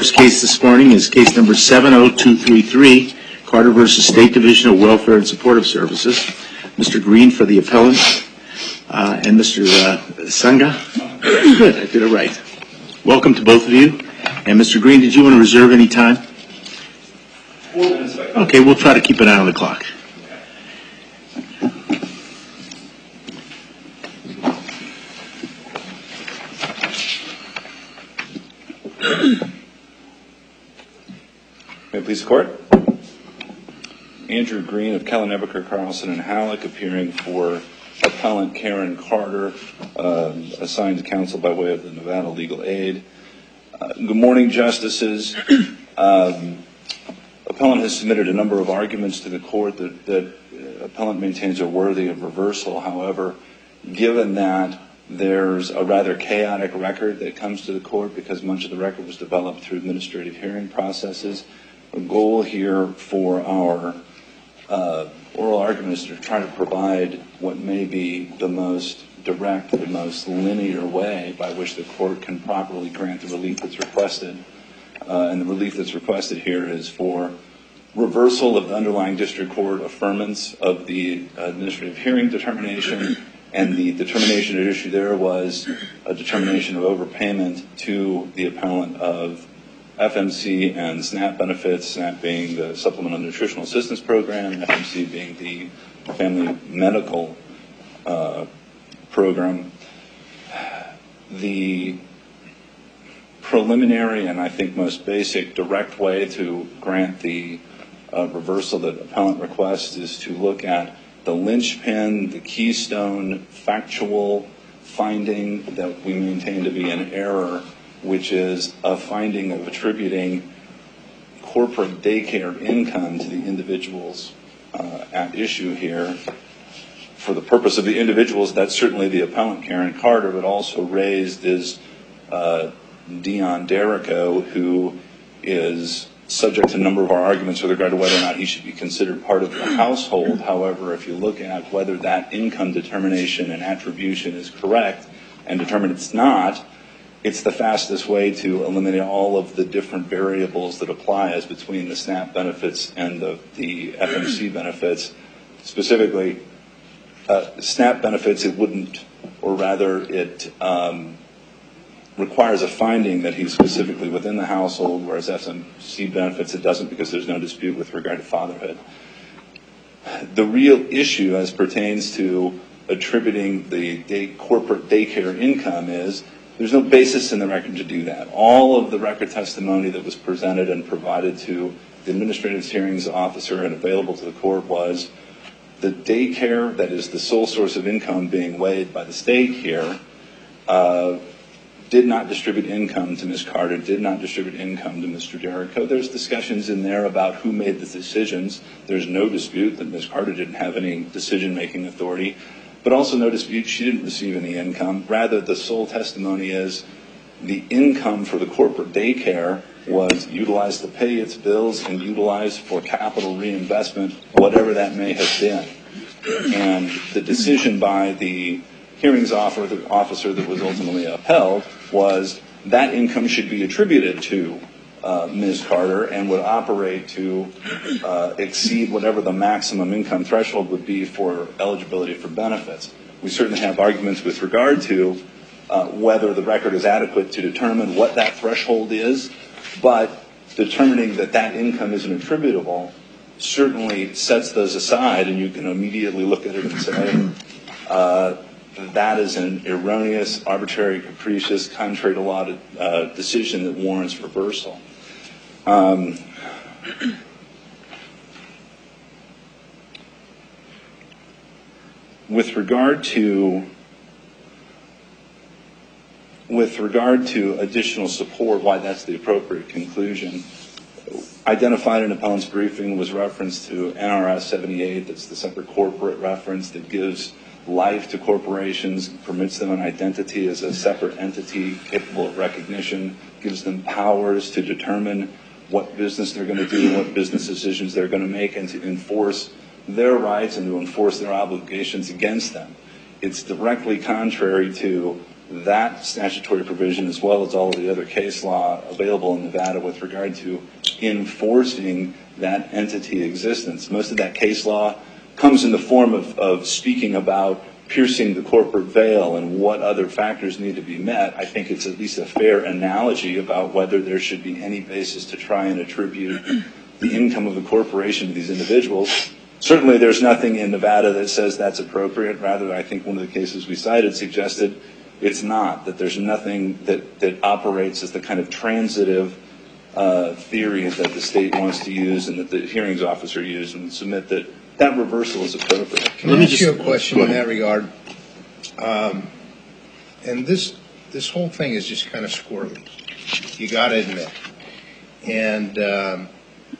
first case this morning is case number 70233, Carter versus State Division of Welfare and Supportive Services. Mr. Green for the appellant, and Mr. Sangha. Good, I did it right. Welcome to both of you. And Mr. Green, did you want to reserve any time? 4 minutes. Okay, we'll try to keep an eye on the clock. May it please the court. Andrew Green of Kellen, Ebeker, Carlson, and Halleck, appearing for appellant Karen Carter, assigned to counsel by way of the Nevada Legal Aid. Good morning, justices. Appellant has submitted a number of arguments to the court that appellant maintains are worthy of reversal. However, given that there's a rather chaotic record that comes to the court because much of the record was developed through administrative hearing processes, a goal here for our oral argument is to try to provide what may be the most direct, the most linear way by which the court can properly grant the relief that's requested. And the relief that's requested here is for reversal of the underlying district court affirmance of the administrative hearing determination, and the determination at issue there was a determination of overpayment to the appellant of FMC and SNAP benefits, SNAP being the Supplemental Nutritional Assistance Program, FMC being the Family Medical Program. The preliminary and I think most basic direct way to grant the reversal that appellant requests is to look at the linchpin, the keystone factual finding that we maintain to be an error, which is a finding of attributing corporate daycare income to the individuals at issue here. For the purpose of the individuals, that's certainly the appellant, Karen Carter, but also raised is Dion Derrico, who is subject to a number of our arguments with regard to whether or not he should be considered part of the household. However, if you look at whether that income determination and attribution is correct and determine it's not, it's the fastest way to eliminate all of the different variables that apply as between the SNAP benefits and the FMC benefits. Specifically, SNAP benefits, it wouldn't, or rather it requires a finding that he's specifically within the household, whereas FMC benefits, it doesn't, because there's no dispute with regard to fatherhood. The real issue as pertains to attributing the corporate daycare income is there's no basis in the record to do that. All of the record testimony that was presented and provided to the administrative hearings officer and available to the court was the daycare, that is the sole source of income being weighed by the state here, did not distribute income to Ms. Carter, did not distribute income to Mr. Derrico. There's discussions in there about who made the decisions. There's no dispute that Ms. Carter didn't have any decision-making authority, but also no dispute she didn't receive any income. Rather, the sole testimony is the income for the corporate daycare was utilized to pay its bills and utilized for capital reinvestment, whatever that may have been. And the decision by the hearings officer that was ultimately upheld was that income should be attributed to Ms. Carter and would operate to exceed whatever the maximum income threshold would be for eligibility for benefits. We certainly have arguments with regard to whether the record is adequate to determine what that threshold is, but determining that that income isn't attributable certainly sets those aside, and you can immediately look at it and say, that is an erroneous, arbitrary, capricious, contrary to law decision that warrants reversal. With regard to additional support, why that's the appropriate conclusion, identified in appellant's briefing was reference to NRS 78, that's the separate corporate reference that gives life to corporations, permits them an identity as a separate entity capable of recognition, gives them powers to determine what business they're going to do, what business decisions they're going to make, and to enforce their rights and to enforce their obligations against them. It's directly contrary to that statutory provision, as well as all of the other case law available in Nevada with regard to enforcing that entity existence. Most of that case law comes in the form of speaking about piercing the corporate veil and what other factors need to be met. I think it's at least a fair analogy about whether there should be any basis to try and attribute the income of the corporation to these individuals. Certainly there's nothing in Nevada that says that's appropriate. Rather, I think one of the cases we cited suggested it's not, that there's nothing that operates as the kind of transitive theory that the state wants to use and that the hearings officer used, and submit that reversal is appropriate. Can I ask you a question in that regard? And this whole thing is just kind of squirrely. You got to admit. And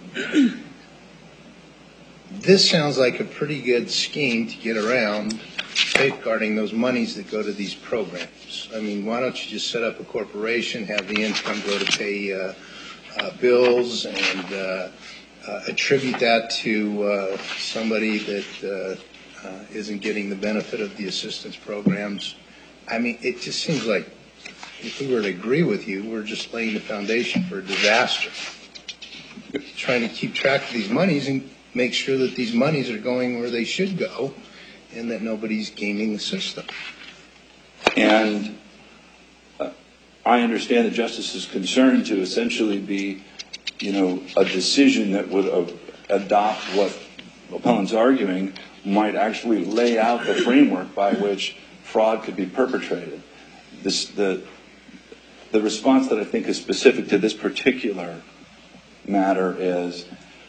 this sounds like a pretty good scheme to get around safeguarding those monies that go to these programs. I mean, why don't you just set up a corporation, have the income go to pay bills, and attribute that to somebody that isn't getting the benefit of the assistance programs? I mean, it just seems like if we were to agree with you, we're just laying the foundation for a disaster. Trying to keep track of these monies and make sure that these monies are going where they should go and that nobody's gaming the system. And I understand the Justice's concern to essentially be, a decision that would adopt what Appellant's arguing might actually lay out the framework by which fraud could be perpetrated. The response that I think is specific to this particular matter is,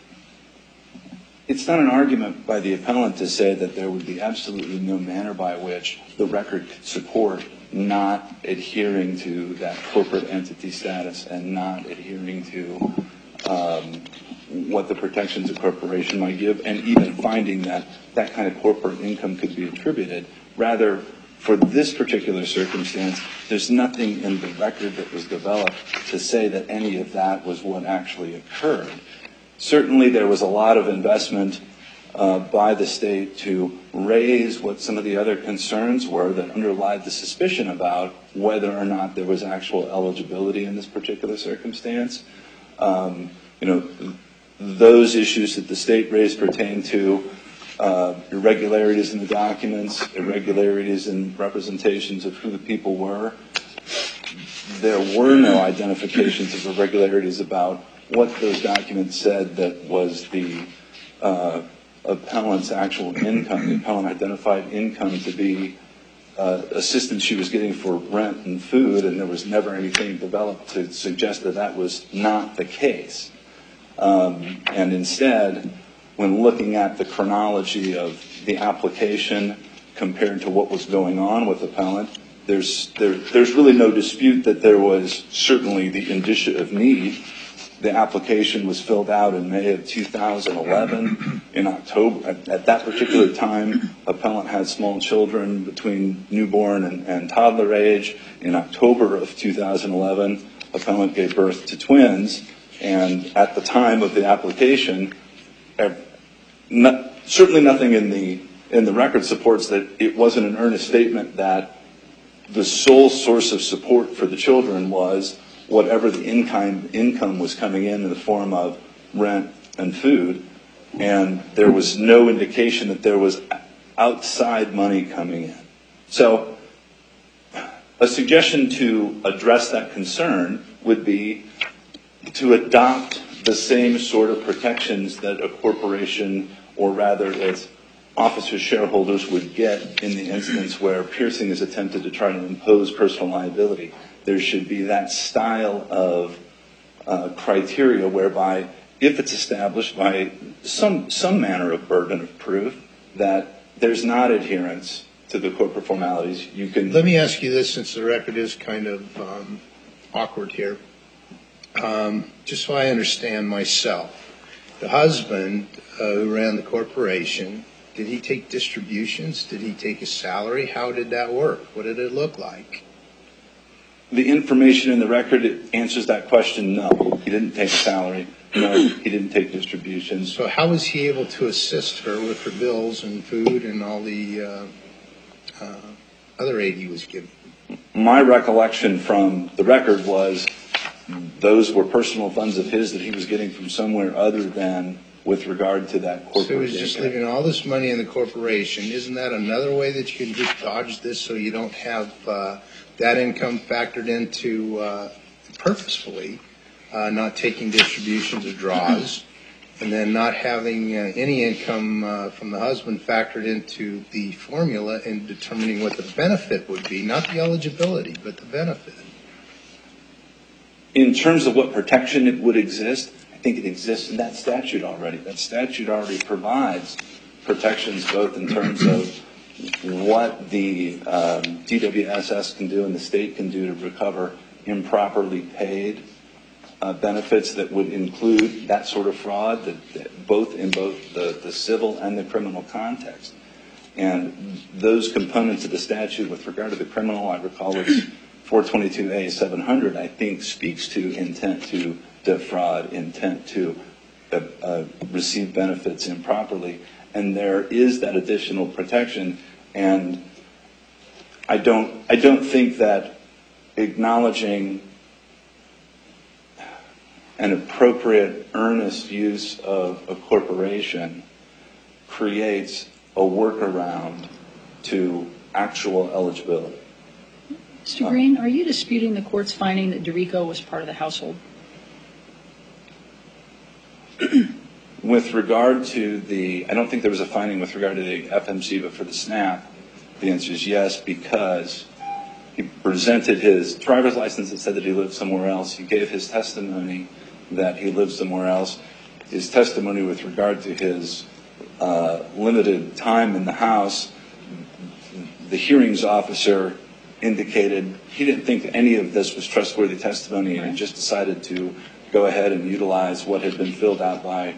it's not an argument by the appellant to say that there would be absolutely no manner by which the record could support not adhering to that corporate entity status and not adhering to what the protections a corporation might give, and even finding that that kind of corporate income could be attributed. Rather, for this particular circumstance, there's nothing in the record that was developed to say that any of that was what actually occurred. Certainly there was a lot of investment by the state to raise what some of the other concerns were that underlied the suspicion about whether or not there was actual eligibility in this particular circumstance. Those issues that the state raised pertain to irregularities in the documents, irregularities in representations of who the people were. There were no identifications of irregularities about what those documents said that was the appellant's actual income. The appellant identified income to be assistance she was getting for rent and food, and there was never anything developed to suggest that that was not the case. And instead, when looking at the chronology of the application compared to what was going on with the appellant, there's really no dispute that there was certainly the indicia of need. The application was filled out in May of 2011. In October, at that particular time, appellant had small children between newborn and toddler age. In October of 2011, appellant gave birth to twins. And at the time of the application, certainly nothing in the record supports that it wasn't an earnest statement that the sole source of support for the children was whatever the income was coming in the form of rent and food. And there was no indication that there was outside money coming in. So a suggestion to address that concern would be to adopt the same sort of protections that a corporation, or rather its officers, shareholders, would get in the instance where piercing is attempted to try to impose personal liability. There should be that style of criteria whereby, if it's established by some manner of burden of proof that there's not adherence to the corporate formalities, you can... Let me ask you this, since the record is kind of awkward here. Just so I understand myself, the husband who ran the corporation, did he take distributions? Did he take a salary? How did that work? What did it look like? The information in the record answers that question, no. He didn't take a salary. No, he didn't take distributions. So how was he able to assist her with her bills and food and all the other aid he was giving? My recollection from the record was those were personal funds of his that he was getting from somewhere other than with regard to that corporate. So he was just leaving all this money in the corporation. Isn't that another way that you can just dodge this so you don't have that income factored into purposefully not taking distributions or draws, and then not having any income from the husband factored into the formula in determining what the benefit would be, not the eligibility, but the benefit? In terms of what protection it would exist, I think it exists in that statute already. That statute already provides protections both in terms of what the DWSS can do and the state can do to recover improperly paid benefits that would include that sort of fraud, that both in both the civil and the criminal context. And those components of the statute with regard to the criminal, I recall it's 422A 700, I think speaks to intent to defraud, intent to receive benefits improperly. And there is that additional protection. And I don't think that acknowledging an appropriate, earnest use of a corporation creates a workaround to actual eligibility. Mr. Green, are you disputing the court's finding that DeRico was part of the household? With regard to I don't think there was a finding with regard to the FMC, but for the SNAP, the answer is yes, because he presented his driver's license that said that he lived somewhere else. He gave his testimony that he lived somewhere else. His testimony with regard to his limited time in the house, the hearings officer indicated he didn't think any of this was trustworthy testimony, and he just decided to go ahead and utilize what had been filled out by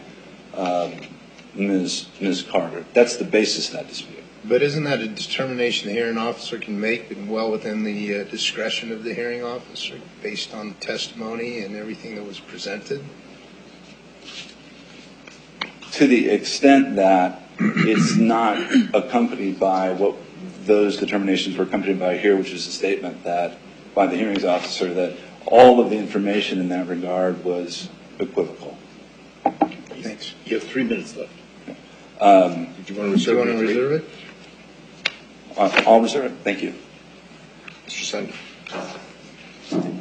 Ms. Carter. That's the basis of that dispute. But isn't that a determination the hearing officer can make, and well within the discretion of the hearing officer based on testimony and everything that was presented? To the extent that it's not accompanied by what those determinations were accompanied by here, which is a statement that by the hearings officer that all of the information in that regard was equivocal. Thanks. You have 3 minutes left. Did you want to reserve it? I'll reserve it. Thank you. Mr. Sundin.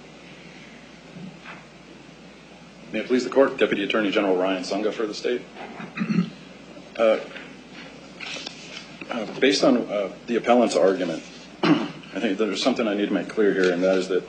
May it please the Court, Deputy Attorney General Ryan Sunga for the state. Based on the appellant's argument, I think there's something I need to make clear here, and that is that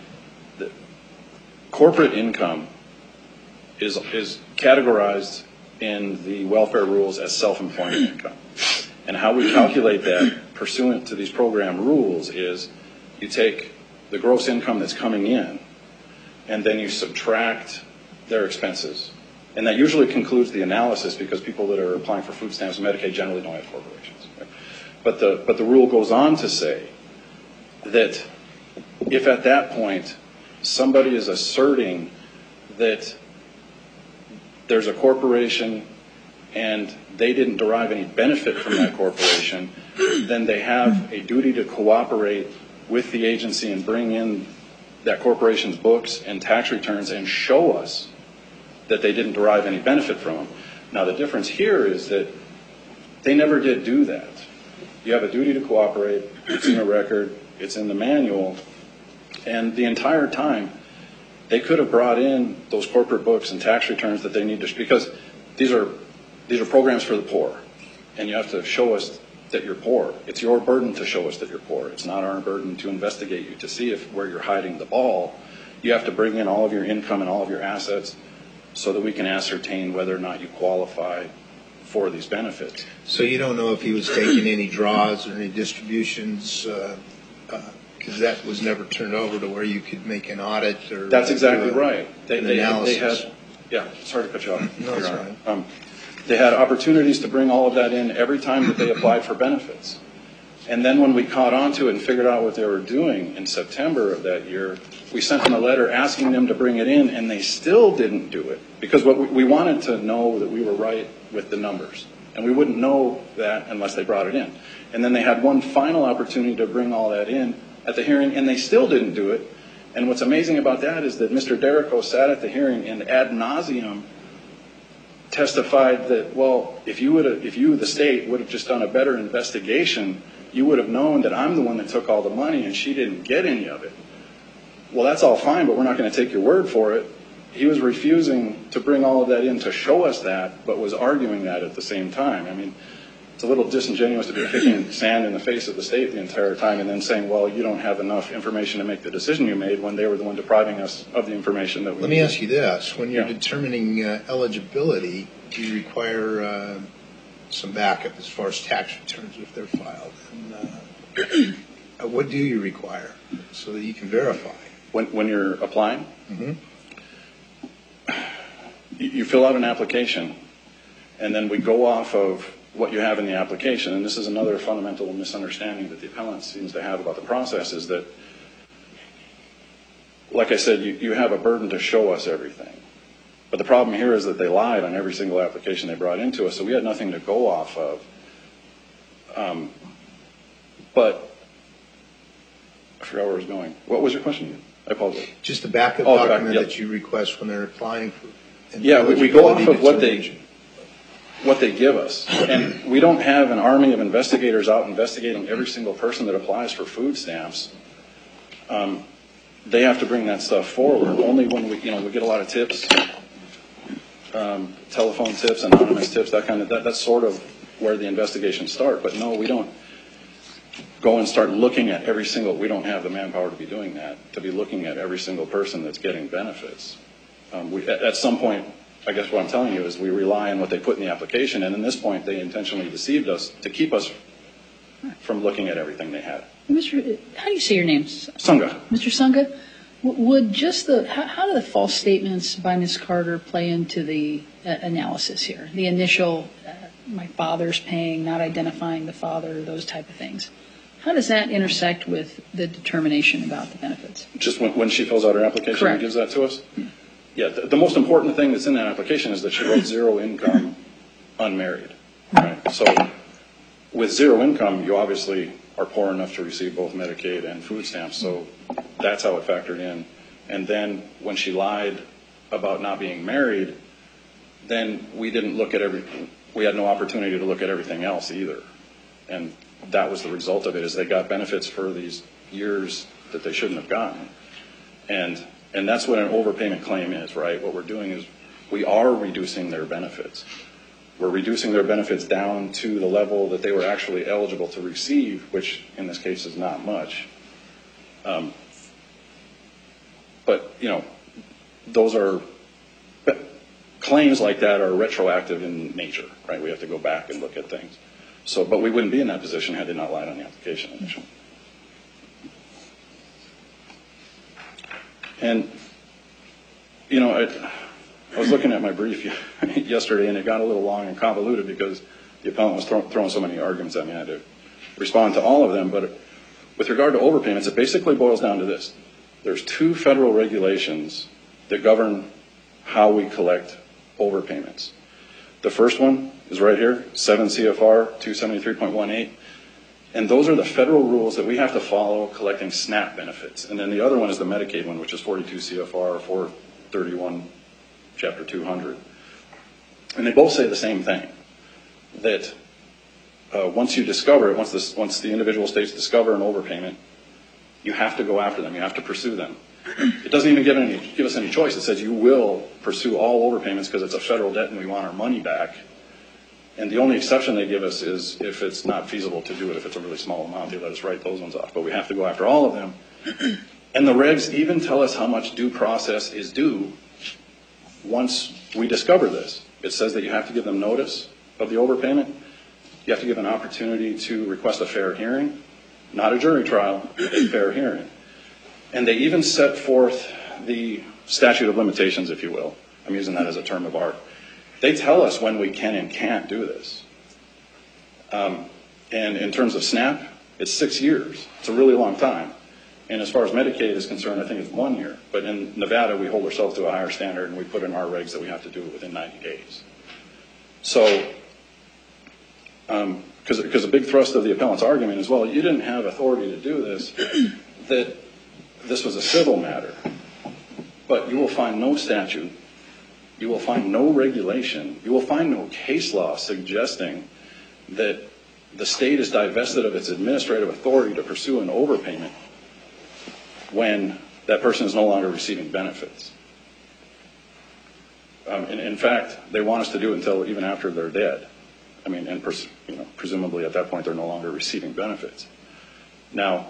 corporate income is categorized in the welfare rules as self-employment income. And how we calculate that pursuant to these program rules is you take the gross income that's coming in, and then you subtract their expenses. And that usually concludes the analysis, because people that are applying for food stamps and Medicaid generally don't have corporations. Right? But the rule goes on to say that if at that point somebody is asserting that there's a corporation and they didn't derive any benefit from that corporation, then they have a duty to cooperate with the agency and bring in that corporation's books and tax returns and show us that they didn't derive any benefit from them. Now, the difference here is that they never did do that. You have a duty to cooperate. It's in the record. It's in the manual. And the entire time, they could have brought in those corporate books and tax returns that they need to, because these are programs for the poor, and you have to show us that you're poor. It's your burden to show us that you're poor. It's not our burden to investigate you to see where you're hiding the ball. You have to bring in all of your income and all of your assets so that we can ascertain whether or not you qualify for these benefits. So you don't know if he was taking any draws or any distributions, because that was never turned over to where you could make an audit or that's exactly right. They had, yeah, sorry to cut you off. No, that's fine. They had opportunities to bring all of that in every time that they applied for benefits. And then when we caught on to it and figured out what they were doing in September of that year, we sent them a letter asking them to bring it in, and they still didn't do it, because what we wanted to know that we were right with the numbers. And we wouldn't know that unless they brought it in. And then they had one final opportunity to bring all that in at the hearing, and they still didn't do it. And what's amazing about that is that Mr. Derrico sat at the hearing and ad nauseum testified that, well, if you, the state, would have just done a better investigation, you would have known that I'm the one that took all the money and she didn't get any of it. Well, that's all fine, but we're not going to take your word for it. He was refusing to bring all of that in to show us that, but was arguing that at the same time. I mean, it's a little disingenuous to be kicking sand in the face of the state the entire time and then saying, well, you don't have enough information to make the decision you made, when they were the one depriving us of the information that we Let me ask you this. When you're Yeah. determining eligibility, do you require some backup as far as tax returns if they're filed? And, what do you require so that you can verify? When you're applying, Mhm. you fill out an application, and then we go off of what you have in the application. And this is another fundamental misunderstanding that the appellant seems to have about the process, is that, like I said, you have a burden to show us everything. But the problem here is that they lied on every single application they brought into us, so we had nothing to go off of. But I forgot where I was going. What was your question? I apologize. Just a backup Oh, document yep. that you request when they're applying for. Yeah, we go off eligibility of what determination. they give us. And we don't have an army of investigators out investigating every single person that applies for food stamps. They have to bring that stuff forward. Only when we get a lot of tips, telephone tips, anonymous tips, that's sort of where the investigations start. But no, we don't go and start looking at every single, we don't have the manpower to be doing that, to be looking at every single person that's getting benefits. At some point, I guess what I'm telling you is we rely on what they put in the application, and at this point they intentionally deceived us to keep us from looking at everything they had. Mr. How do you say your name? Sunga. Mr. Sunga, would just how do the false statements by Ms. Carter play into the analysis here? The initial, my father's paying, not identifying the father, those type of things. How does that intersect with the determination about the benefits? Just when she fills out her application Correct. and gives that to us? Yeah, the most important thing that's in that application is that she wrote zero income, unmarried. Right? So with zero income, you obviously are poor enough to receive both Medicaid and food stamps, so that's how it factored in. And then when she lied about not being married, then we didn't look at we had no opportunity to look at everything else either. And that was the result of it, is they got benefits for these years that they shouldn't have gotten. And that's what an overpayment claim is, right? What we're doing is we are reducing their benefits. We're reducing their benefits down to the level that they were actually eligible to receive, which in this case is not much. But, those are, claims like that are retroactive in nature, right? We have to go back and look at things. So, but we wouldn't be in that position had they not lied on the application initially. And, I was looking at my brief yesterday, and it got a little long and convoluted because the appellant was throwing so many arguments at me. I had to respond to all of them. But with regard to overpayments, it basically boils down to this. There's 2 federal regulations that govern how we collect overpayments. The first one is right here, 7 CFR 273.18. And those are the federal rules that we have to follow collecting SNAP benefits. And then the other one is the Medicaid one, which is 42 CFR 431, Chapter 200. And they both say the same thing, that once you discover it, once the individual states discover an overpayment, you have to go after them. You have to pursue them. It doesn't even give us any choice. It says you will pursue all overpayments because it's a federal debt and we want our money back. And the only exception they give us is if it's not feasible to do it, if it's a really small amount, they let us write those ones off. But we have to go after all of them. And the regs even tell us how much due process is due once we discover this. It says that you have to give them notice of the overpayment. You have to give an opportunity to request a fair hearing, not a jury trial, a fair hearing. And they even set forth the statute of limitations, if you will. I'm using that as a term of art. They tell us when we can and can't do this. And in terms of SNAP, it's 6 years. It's a really long time. And as far as Medicaid is concerned, I think it's 1 year. But in Nevada, we hold ourselves to a higher standard, and we put in our regs that we have to do it within 90 days. So, because a big thrust of the appellant's argument is, well, you didn't have authority to do this that this was a civil matter, but you will find no statute, you will find no regulation, you will find no case law suggesting that the state is divested of its administrative authority to pursue an overpayment when that person is no longer receiving benefits. In fact, they want us to do it until even after they're dead. I mean, and presumably at that point they're no longer receiving benefits. Now,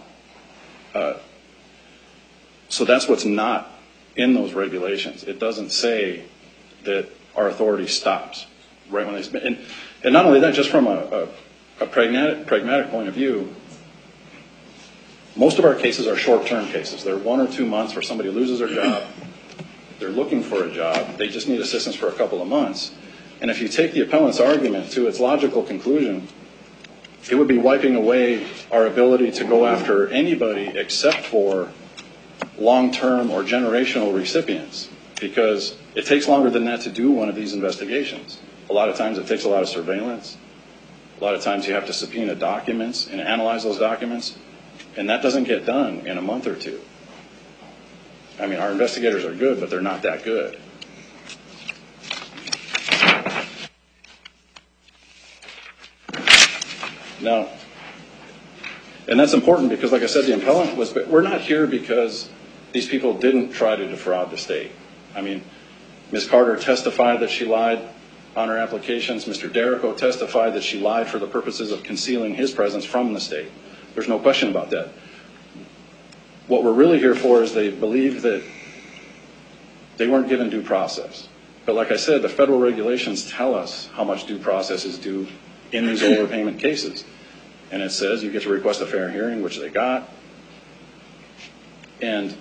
so that's what's not in those regulations. It doesn't say that our authority stops right when they, and not only that, just from a pragmatic point of view, most of our cases are short-term cases. They're 1 or 2 months where somebody loses their job, they're looking for a job, they just need assistance for a couple of months. And if you take the appellant's argument to its logical conclusion, it would be wiping away our ability to go after anybody except for long-term or generational recipients, because it takes longer than that to do one of these investigations. A lot of times it takes a lot of surveillance. A lot of times you have to subpoena documents and analyze those documents, and that doesn't get done in a month or two. I mean, our investigators are good, but they're not that good. Now, and that's important because, like I said, the appellant was, but we're not here because these people didn't try to defraud the state. I mean, Ms. Carter testified that she lied on her applications. Mr. Derrico testified that she lied for the purposes of concealing his presence from the state. There's no question about that. What we're really here for is they believe that they weren't given due process. But like I said, the federal regulations tell us how much due process is due in these overpayment cases. And it says you get to request a fair hearing, which they got. And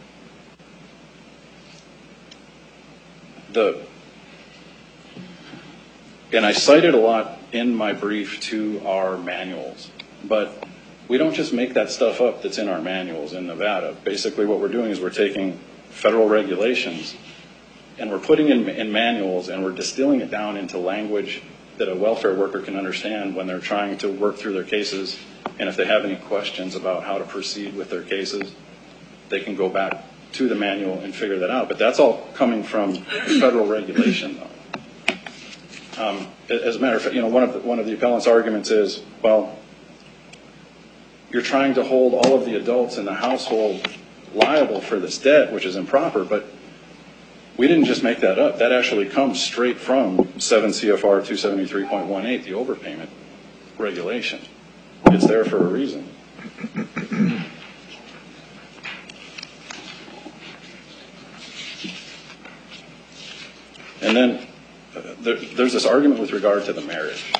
I cited a lot in my brief to our manuals, but we don't just make that stuff up that's in our manuals in Nevada. Basically what we're doing is we're taking federal regulations and we're putting it in manuals and we're distilling it down into language that a welfare worker can understand when they're trying to work through their cases. And if they have any questions about how to proceed with their cases, they can go back to the manual and figure that out. But that's all coming from federal regulation, though. As a matter of fact, one of the appellant's arguments is, well, you're trying to hold all of the adults in the household liable for this debt, which is improper, but we didn't just make that up. That actually comes straight from 7 CFR 273.18, the overpayment regulation. It's there for a reason. And then there's this argument with regard to the marriage.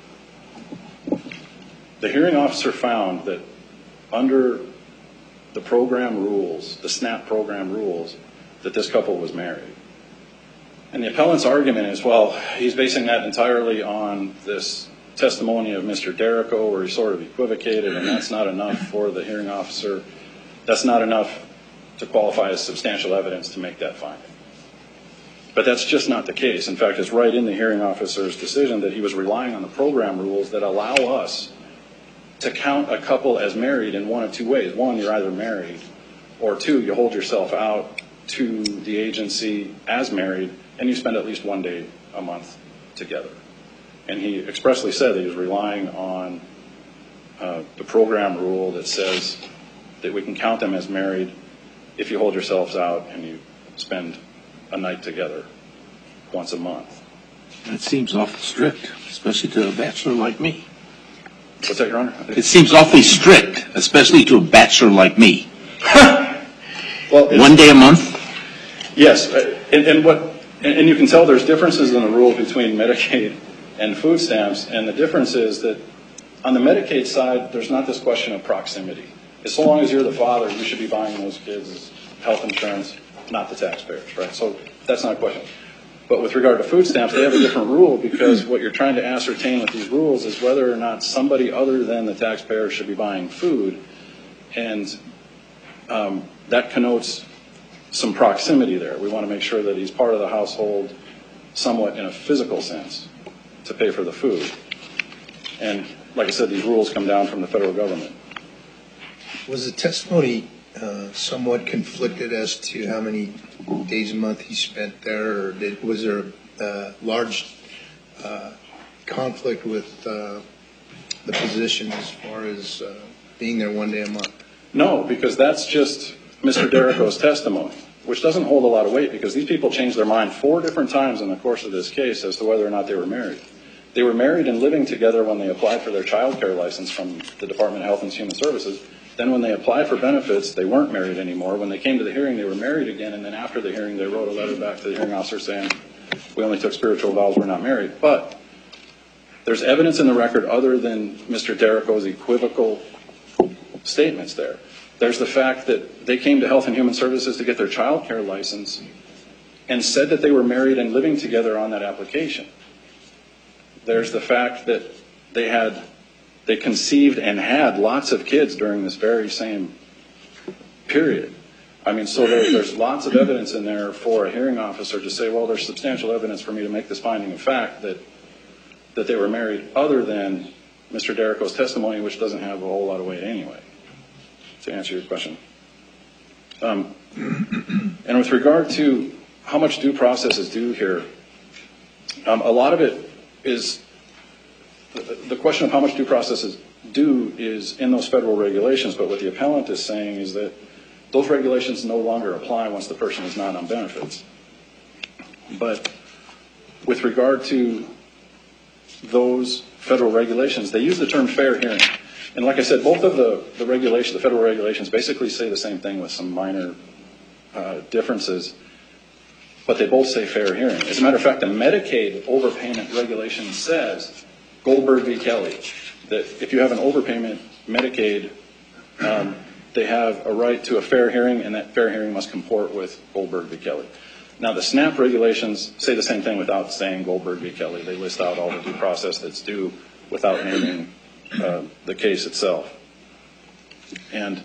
The hearing officer found that under the program rules, the SNAP program rules, that this couple was married. And the appellant's argument is, well, he's basing that entirely on this testimony of Mr. Derrico where he sort of equivocated, and that's not enough for the hearing officer. That's not enough to qualify as substantial evidence to make that finding. But that's just not the case. In fact, it's right in the hearing officer's decision that he was relying on the program rules that allow us to count a couple as married in one of two ways. One, you're either married, or two, you hold yourself out to the agency as married, and you spend at least 1 day a month together. And he expressly said that he was relying on the program rule that says that we can count them as married if you hold yourselves out and you spend a night together once a month. That seems awfully strict, especially to a bachelor like me. What's that, Your Honor? It seems awfully strict, especially to a bachelor like me. Well, 1 day a month? Yes, and you can tell there's differences in the rules between Medicaid and food stamps, and the difference is that on the Medicaid side, there's not this question of proximity. As long as you're the father, you should be buying those kids health insurance, not the taxpayers, right? So that's not a question. But with regard to food stamps, they have a different rule because what you're trying to ascertain with these rules is whether or not somebody other than the taxpayer should be buying food, and that connotes some proximity there. We want to make sure that he's part of the household somewhat in a physical sense to pay for the food. And like I said, these rules come down from the federal government. Was the testimony somewhat conflicted as to how many days a month he spent there, or was there a large conflict with the position as far as being there one day a month? No, because that's just Mr. Derrico's testimony, which doesn't hold a lot of weight because these people changed their mind 4 different times in the course of this case as to whether or not they were married. They were married and living together when they applied for their child care license from the Department of Health and Human Services. Then when they applied for benefits, they weren't married anymore. When they came to the hearing, they were married again, and then after the hearing, they wrote a letter back to the hearing officer saying, we only took spiritual vows, we're not married. But there's evidence in the record other than Mr. Derrico's equivocal statements there. There's the fact that they came to Health and Human Services to get their child care license and said that they were married and living together on that application. There's the fact that they conceived and had lots of kids during this very same period. I mean, so there's lots of evidence in there for a hearing officer to say, well, there's substantial evidence for me to make this finding of fact that they were married, other than Mr. Derrico's testimony, which doesn't have a whole lot of weight anyway, to answer your question. And with regard to how much due process is due here, a lot of it is, the question of how much due process is due is in those federal regulations, but what the appellant is saying is that those regulations no longer apply once the person is not on benefits. But with regard to those federal regulations, they use the term fair hearing. And like I said, both of the regulations, the federal regulations, basically say the same thing with some minor differences, but they both say fair hearing. As a matter of fact, the Medicaid overpayment regulation says, Goldberg v. Kelly, that if you have an overpayment Medicaid, they have a right to a fair hearing, and that fair hearing must comport with Goldberg v. Kelly. Now, the SNAP regulations say the same thing without saying Goldberg v. Kelly. They list out all the due process that's due without naming the case itself. And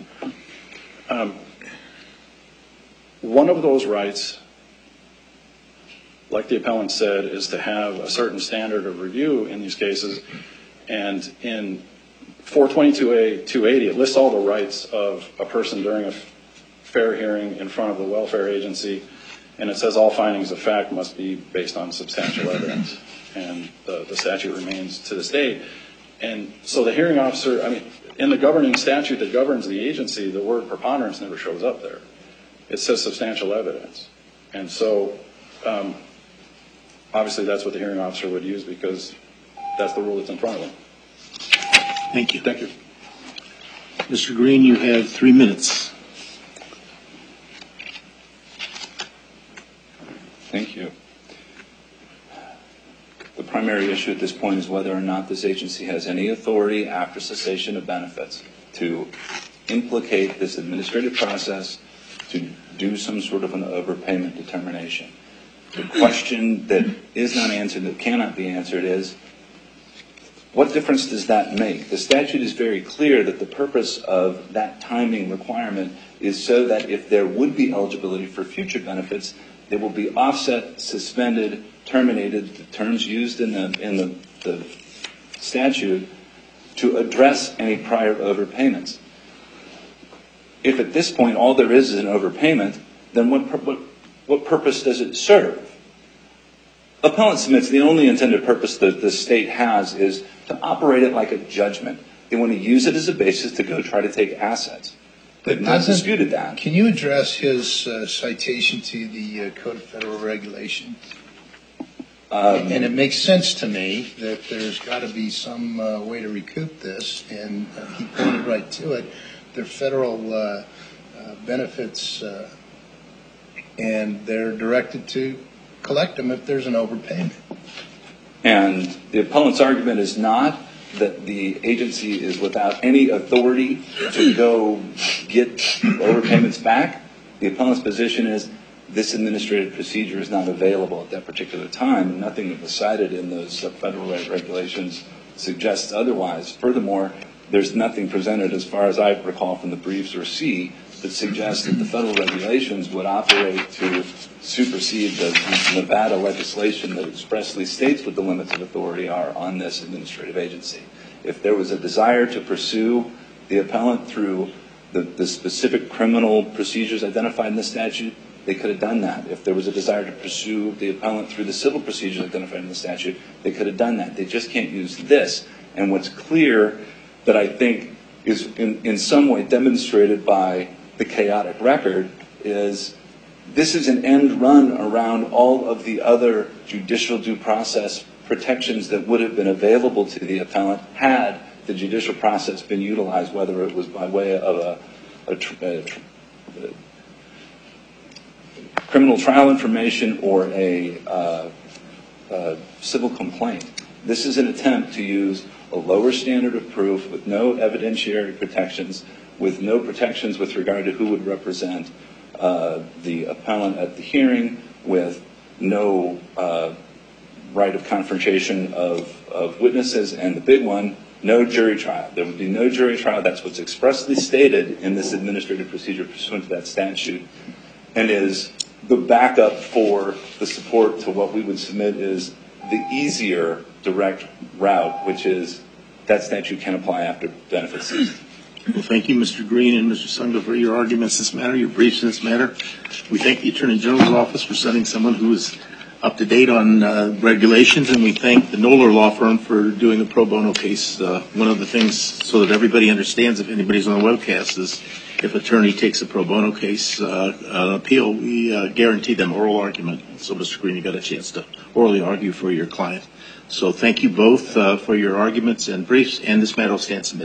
one of those rights, like the appellant said, is to have a certain standard of review in these cases. And in 422A-280, it lists all the rights of a person during a fair hearing in front of the welfare agency. And it says all findings of fact must be based on substantial evidence. And the statute remains to this day. And so the hearing officer, I mean, in the governing statute that governs the agency, the word preponderance never shows up there. It says substantial evidence. And so obviously that's what the hearing officer would use because that's the rule that's in front of him. Thank you. Thank you. Mr. Green, you have 3 minutes. Thank you. The primary issue at this point is whether or not this agency has any authority after cessation of benefits to implicate this administrative process to do some sort of an overpayment determination. The question that is not answered, that cannot be answered, is what difference does that make? The statute is very clear that the purpose of that timing requirement is so that if there would be eligibility for future benefits, they will be offset, suspended, terminated, the terms used in the statute, to address any prior overpayments. If at this point all there is an overpayment, then what purpose does it serve? Appellant submits the only intended purpose that the state has is to operate it like a judgment. They want to use it as a basis to go try to take assets. They've not disputed that. Can you address his citation to the Code of Federal Regulations? And it makes sense to me that there's got to be some way to recoup this, and he pointed right to it. They're federal benefits, and they're directed to collect them if there's an overpayment. And the appellant's argument is not that the agency is without any authority to go get overpayments back. The appellant's position is this administrative procedure is not available at that particular time. Nothing that was cited in those federal regulations suggests otherwise. Furthermore, there's nothing presented, as far as I recall from the briefs or see, that suggests that the federal regulations would operate to supersede the Nevada legislation that expressly states what the limits of authority are on this administrative agency. If there was a desire to pursue the appellant through the specific criminal procedures identified in the statute, they could have done that. If there was a desire to pursue the appellant through the civil procedures identified in the statute, they could have done that. They just can't use this. And what's clear that I think is in some way demonstrated by the chaotic record is this is an end run around all of the other judicial due process protections that would have been available to the appellant had the judicial process been utilized, whether it was by way of a criminal trial information or a civil complaint. This is an attempt to use a lower standard of proof with no evidentiary protections, with no protections with regard to who would represent the appellant at the hearing, with no right of confrontation of witnesses, and the big one, no jury trial. There would be no jury trial. That's what's expressly stated in this administrative procedure pursuant to that statute, and is the backup for the support to what we would submit is the easier direct route, which is that statute can apply after benefits cease. Well, thank you, Mr. Green and Mr. Sunga, for your arguments in this matter, your briefs in this matter. We thank the Attorney General's office for sending someone who is up to date on regulations, and we thank the Knoller Law Firm for doing a pro bono case. One of the things, so that everybody understands, if anybody's on the webcast, is if an attorney takes a pro bono case on appeal, we guarantee them oral argument. So, Mr. Green, you got a chance to orally argue for your client. So thank you both for your arguments and briefs, and this matter will stand submitted.